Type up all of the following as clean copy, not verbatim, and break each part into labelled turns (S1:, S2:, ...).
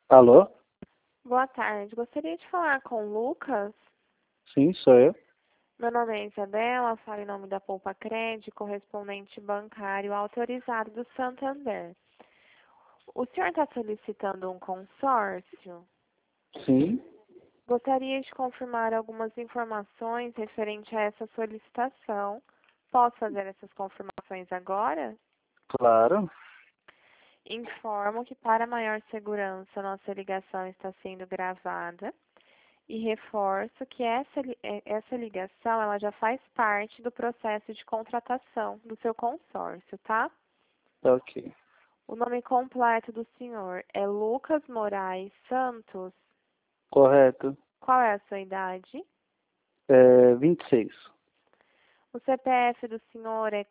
S1: Alô?
S2: Boa tarde. Gostaria de falar com o Lucas.
S1: Sim, sou eu.
S2: Meu nome é Isabela, falo em nome da Poupa Cred, correspondente bancário autorizado do Santander. O senhor está solicitando um consórcio?
S1: Sim,
S2: Gostaria de confirmar algumas informações referente a essa solicitação. Posso fazer essas confirmações agora?
S1: claro.
S2: Informo que, para maior segurança, nossa ligação está sendo gravada. E reforço que essa ligação ela já faz parte do processo de contratação do seu consórcio, tá?
S1: Tá ok.
S2: O nome completo do senhor é Lucas Moraes Santos.
S1: Correto.
S2: Qual é a sua idade?
S1: 26.
S2: O CPF do senhor é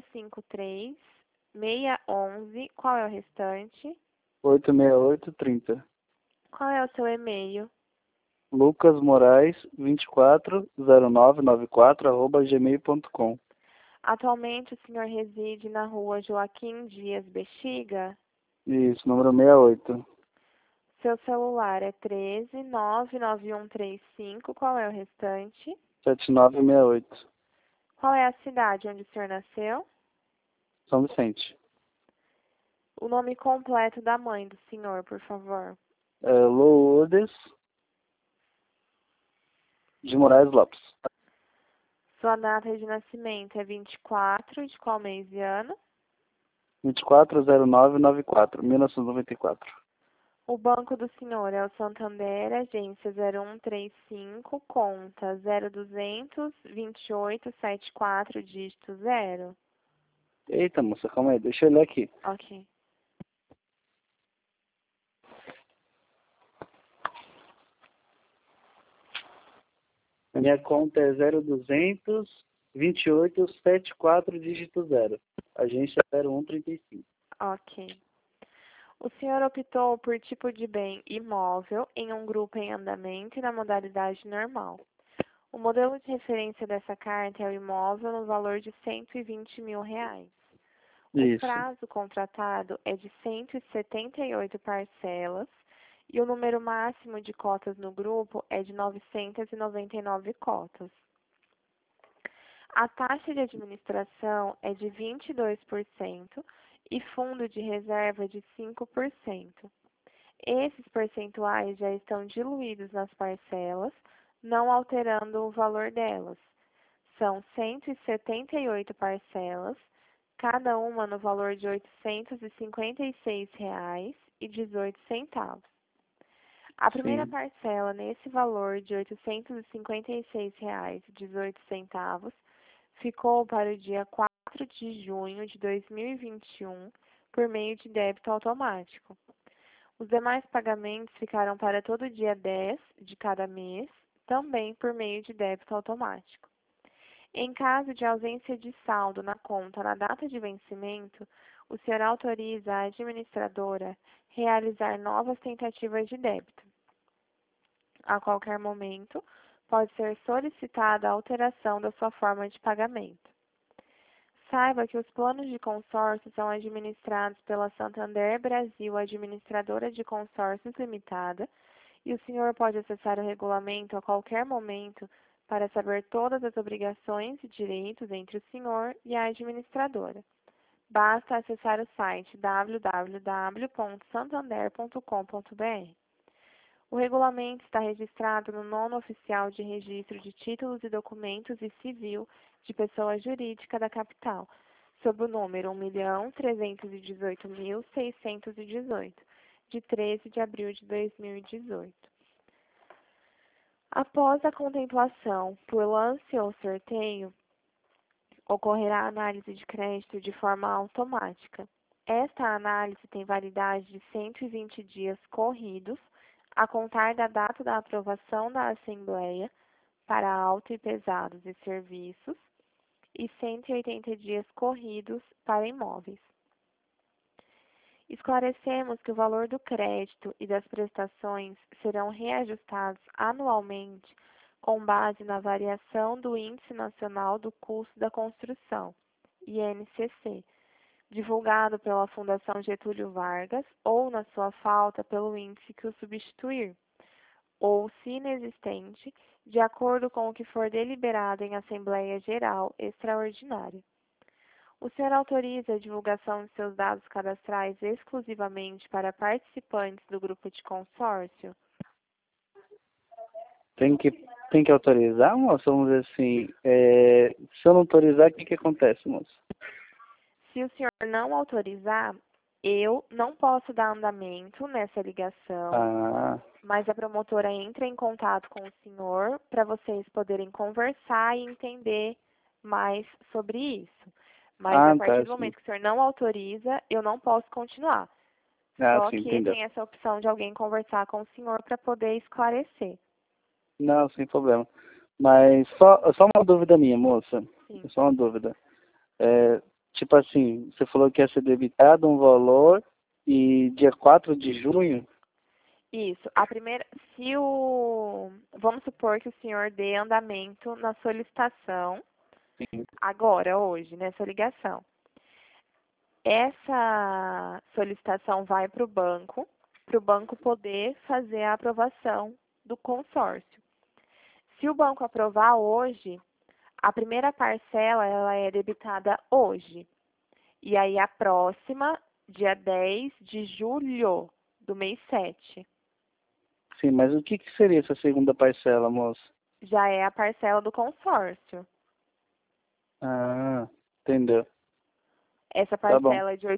S2: 453-611. Qual é o restante?
S1: 86830.
S2: Qual é o seu e-mail?
S1: Lucas Moraes 240994 @gmail.com.
S2: Atualmente o senhor reside na rua Joaquim Dias Bexiga?
S1: Isso, número 68.
S2: Seu celular é 13 99135. Qual é o restante?
S1: 7968.
S2: Qual é a cidade onde o senhor nasceu?
S1: São Vicente.
S2: O nome completo da mãe do senhor, por favor.
S1: Lourdes de Moraes Lopes.
S2: Sua data de nascimento é 24 de qual mês e ano?
S1: 240994 1994.
S2: O banco do senhor é o Santander, agência 0135, conta 0200-2874, dígito 0.
S1: Eita, moça, calma aí, deixa eu ler aqui.
S2: Ok.
S1: A minha conta é 0200-2874, dígito 0. Agência 0135.
S2: Ok. O senhor optou por tipo de bem imóvel em um grupo em andamento e na modalidade normal. O modelo de referência dessa carta é o imóvel no valor de R$ 120 mil. O
S1: Isso.
S2: prazo contratado é de 178 parcelas e o número máximo de cotas no grupo é de 999 cotas. A taxa de administração é de 22% e fundo de reserva de 5%. Esses percentuais já estão diluídos nas parcelas, não alterando o valor delas. São 178 parcelas, cada uma no valor de R$ 856,18. A primeira
S1: Sim.
S2: parcela nesse valor de R$ 856,18 ficou para o dia 4 de junho de 2021 por meio de débito automático. Os demais pagamentos ficaram para todo dia 10 de cada mês, também por meio de débito automático. Em caso de ausência de saldo na conta na data de vencimento, o senhor autoriza a administradora realizar novas tentativas de débito. A qualquer momento, pode ser solicitada a alteração da sua forma de pagamento. Saiba que os planos de consórcio são administrados pela Santander Brasil Administradora de Consórcios Limitada e o senhor pode acessar o regulamento a qualquer momento para saber todas as obrigações e direitos entre o senhor e a administradora. Basta acessar o site www.santander.com.br. O regulamento está registrado no Nono Oficial de Registro de Títulos e Documentos e Civil de Pessoa Jurídica da Capital, sob o número 1.318.618, de 13 de abril de 2018. Após a contemplação por lance ou sorteio, ocorrerá a análise de crédito de forma automática. Esta análise tem validade de 120 dias corridos, a contar da data da aprovação da Assembleia para auto e pesados e serviços, e 180 dias corridos para imóveis. Esclarecemos que o valor do crédito e das prestações serão reajustados anualmente com base na variação do Índice Nacional do Custo da Construção, INCC, divulgado pela Fundação Getúlio Vargas, ou, na sua falta, pelo índice que o substituir, ou, se inexistente, de acordo com o que for deliberado em Assembleia Geral Extraordinária. O senhor autoriza a divulgação de seus dados cadastrais exclusivamente para participantes do grupo de consórcio?
S1: Tem que autorizar, moça? Vamos dizer assim, se eu não autorizar, o que acontece, moça?
S2: Se o senhor não autorizar, eu não posso dar andamento nessa ligação, mas a promotora entra em contato com o senhor para vocês poderem conversar e entender mais sobre isso. Mas a partir do momento que o senhor não autoriza, eu não posso continuar. Só
S1: sim,
S2: que
S1: entendeu.
S2: tem essa opção de alguém conversar com o senhor para poder esclarecer.
S1: Não, sem problema. Mas só uma dúvida minha, moça.
S2: Sim.
S1: Só uma dúvida. Tipo assim, você falou que ia ser debitado um valor e dia 4 de junho?
S2: Isso. Vamos supor que o senhor dê andamento na solicitação,
S1: Sim.
S2: agora, hoje, nessa ligação. Essa solicitação vai para o banco poder fazer a aprovação do consórcio. Se o banco aprovar hoje, a primeira parcela ela é debitada hoje. E aí a próxima, dia 10 de julho do mês 7.
S1: Sim, mas o que seria essa segunda parcela, moça?
S2: Já é a parcela do consórcio.
S1: Ah, entendeu.
S2: Essa
S1: Tá bom.
S2: parcela de R$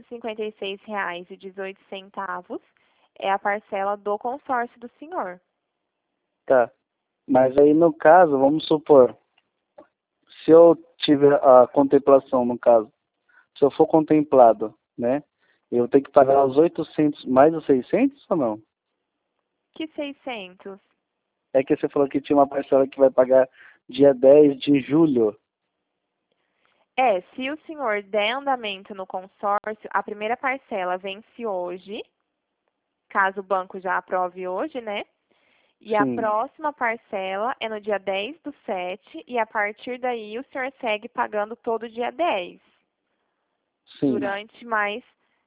S2: 856,18 é a parcela do consórcio do senhor.
S1: Tá. Mas aí, no caso, vamos supor, se eu tiver a contemplação, no caso, se eu for contemplado, né, eu tenho que pagar os 800 mais os 600 ou não?
S2: Que 600?
S1: É que você falou que tinha uma parcela que vai pagar dia 10 de julho.
S2: Se o senhor der andamento no consórcio, a primeira parcela vence hoje, caso o banco já aprove hoje, né? E a
S1: Sim.
S2: próxima parcela é no dia 10 do 7, e a partir daí o senhor segue pagando todo dia 10.
S1: Sim.
S2: Durante mais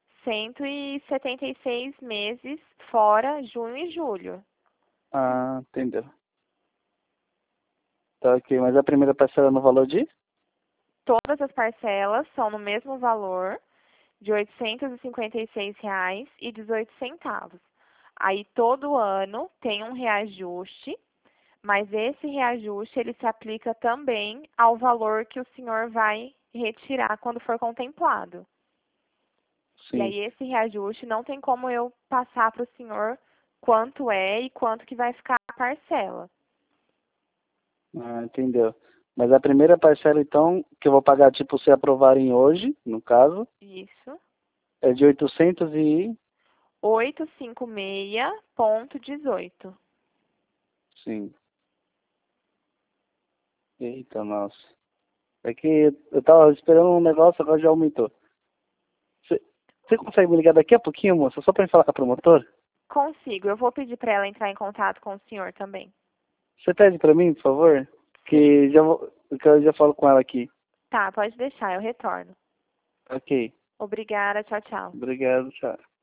S2: 176 meses, fora junho e julho.
S1: Ah, entendeu. Tá ok, mas a primeira parcela no valor de?
S2: Todas as parcelas são no mesmo valor de R$ 856,18. Aí, todo ano tem um reajuste, mas esse reajuste ele se aplica também ao valor que o senhor vai retirar quando for contemplado.
S1: Sim.
S2: E aí, esse reajuste não tem como eu passar para o senhor quanto é e quanto que vai ficar a parcela.
S1: Ah, entendeu. Mas a primeira parcela, então, que eu vou pagar, tipo, se aprovarem hoje, no caso,
S2: Isso.
S1: é de 800 e...
S2: 856,18.
S1: Sim. Eita, nossa. É que eu tava esperando um negócio, agora já aumentou. Você consegue me ligar daqui a pouquinho, moça? Só pra me falar com a promotora?
S2: Consigo. Eu vou pedir para ela entrar em contato com o senhor também.
S1: Você pede pra mim, por favor? Que eu já falo com ela aqui.
S2: Tá, pode deixar, eu retorno.
S1: Ok.
S2: Obrigada, tchau, tchau.
S1: Obrigado, tchau.